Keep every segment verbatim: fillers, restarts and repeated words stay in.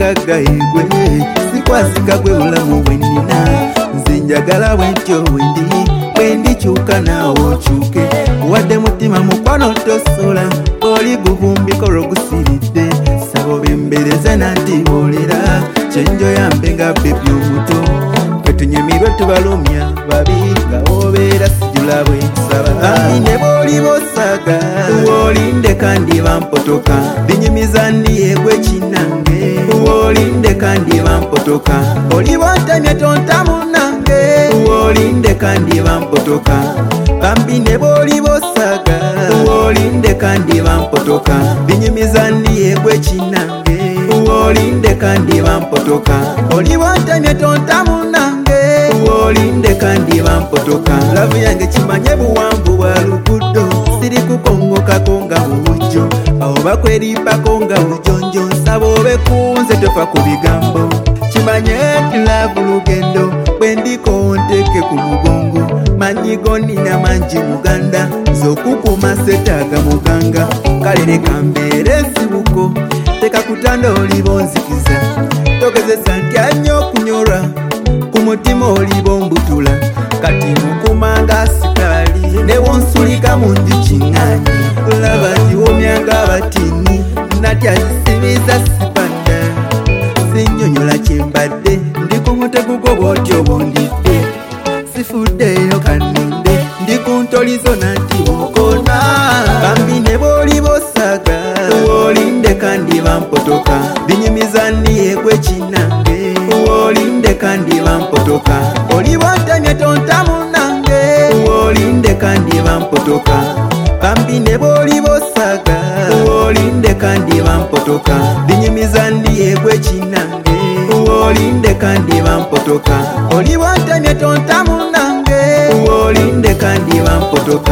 mugagga egwe sikwasika gwe bulamu bwennina nze njagala bwentyo bwendi bwendikyuka naawe okyuke wadde mutima mukwano tosola oli gugumbiko lwogusiridde saba obembereze nandiboolera kyenjo yambe nga bebi omuto twetunyumirwe tubalumya babi nga obeera sijula bwensaba ami ne booli bosaga wolinde kandi bampotoka binyumiza ndiyegwe kinange wolinde kandi bampotoka oli bontamye tontamu nange wolinde kandi bampotoka bambi ne booli bosaga wolinde kandi bampotoka binyumiza ndiyegwe kinange wolinde kandi bampotoka oli bontamye tontamu nange wolinde kandi bampotoka lavu yange kimanye buwanvu bwa lugudo siri kukongokako nga bujjo awo bakwerimbako nga bujonjo nsaba obe kunze tofa ku bigambo kimanye nti lavu lugendo bwendiko nteke ku mugongo manyigo nina mangi muganda zokukuma setaaga muganga kale leka mbeere nsibuko teka kutanda oliba onzikiza togezesa nti annyo okunyolwa ku mutima oliba ombutula kati mukumanga sikaali newonsulika mu nju kiŋŋaanyi laba ziwomyanga abatini natya zisibiza sipanda sinnyonnyola kyembadde ndi ku mutego gw'obwotyo bondidde sifuddeyo kaninde ndi ku ntolizo nanti bukona bambi ne booli bosaga wolinde kandi bampotoka binyumiza ndiyegwe kinange wolinde kandi bampotoka oli bontamye tontamu nange wolinde kandi bampotoka bambi ne booli bosaga wolinde kandi bampotoka binyumiza ndiyegwe kinange wolinde kandi bampotoka oli bontamye tontamu nange wolinde kandi bampotoka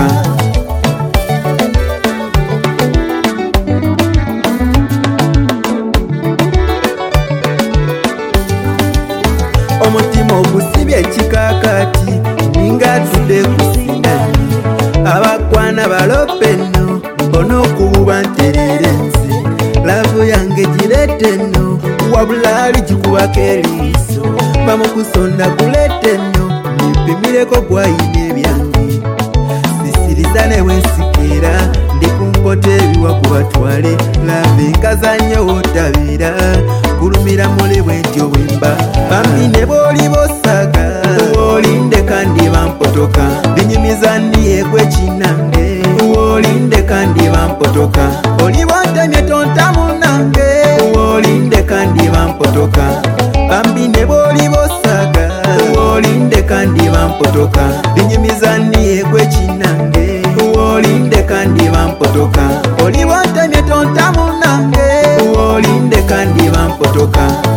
omutima ogusibye ekikakati ninga tudde kusindani abakwana balope nno mbona okububa nterere nze lavu yange girete nno wabula ali gikubako eriiso bamukusonda kulete nno nipimireko gwayina ebyange sisiriza newensikira ndi kunkota ebiwa kubatwale lava enkazannyo wotabira kulumira mule bwentyo bwemba bambi ne booli bosaga wolinde kandi bampotoka binyumiza ndiyegwe kinange wolinde kandi bampotoka oli bontamye tontamu nange wolinde kandi bampotoka bambi ne booli bosaga wolinde kandi bampotoka binyumiza ndiyegwe kinange wolinde kandi bampotoka oli bontamye tontamu nange wolinde kandi bampotoka